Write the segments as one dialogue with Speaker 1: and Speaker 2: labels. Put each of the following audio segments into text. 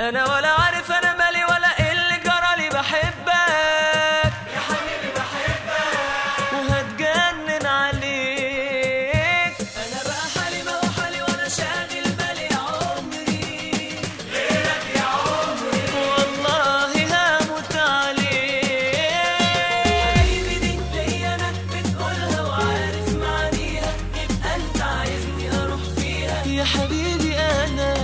Speaker 1: انا ولا عارف انا مالي ولا ايه اللي جرالي، بحبك يا حبيبي بحبك وهتجنن عليك. انا بقى حالي ما هو حالي وانا شاغل بالي يا عمري غيرك يا عمري، والله هموت عليك. حبيبي دي ليا انا بتقولها وعارف معانيها، يبقى انت عايزني اروح فيها يا حبيبي. انا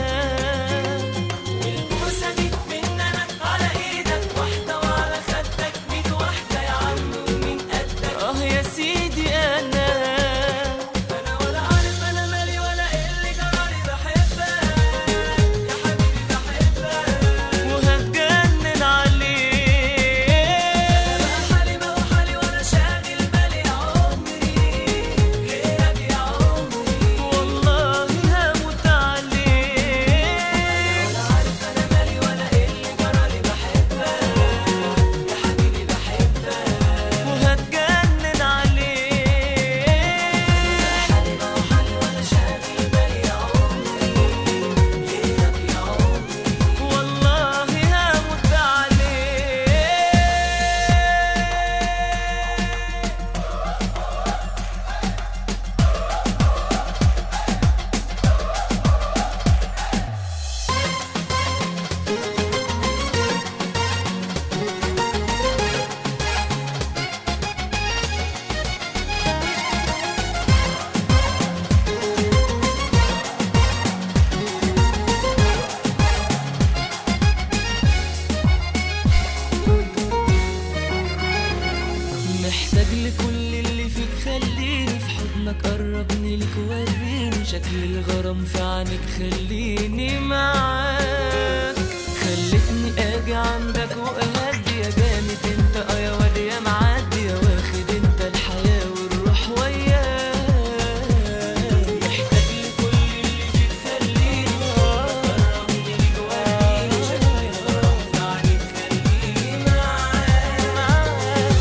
Speaker 1: محتاج لكل اللي فيك، خليني في حضنك، قربني لك وريني شكل الغرام في عينك، خليني معاك. خلتني اجي عندك واهدي يا جامد انت، يا واد يا معدي يا واخد انت الحياة والروح وياك. محتاج لكل اللي فيك، خليني قربني لك وريني شكل الغرام في عينك، خليني معاك.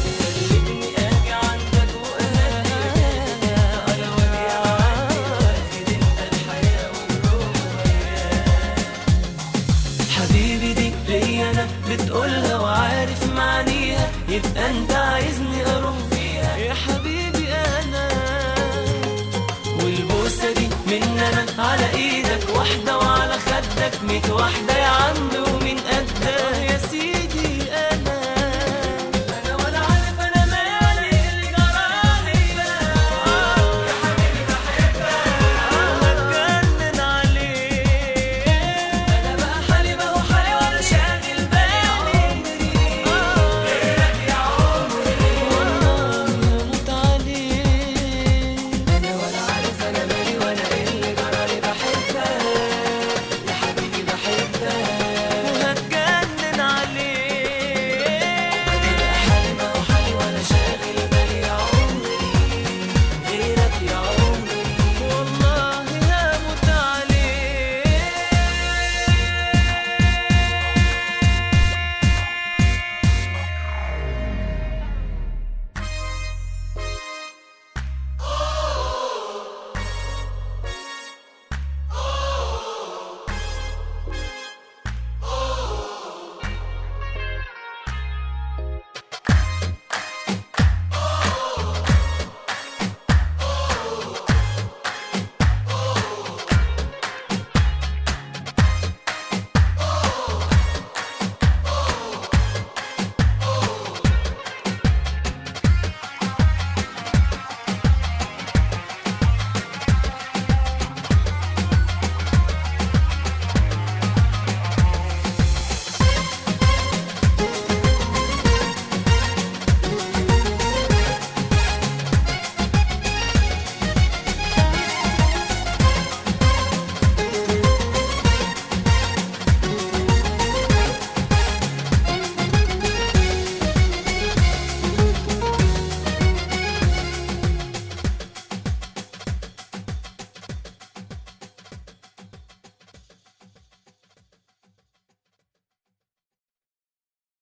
Speaker 1: حبيبي دي ليا انا بتقولها وعارف معانيها، يبقى انت عايزني اروح فيها يا حبيبي. انا والبوسه دي من انا على ايدك، واحده وعلى خدك 100 واحده يا عم.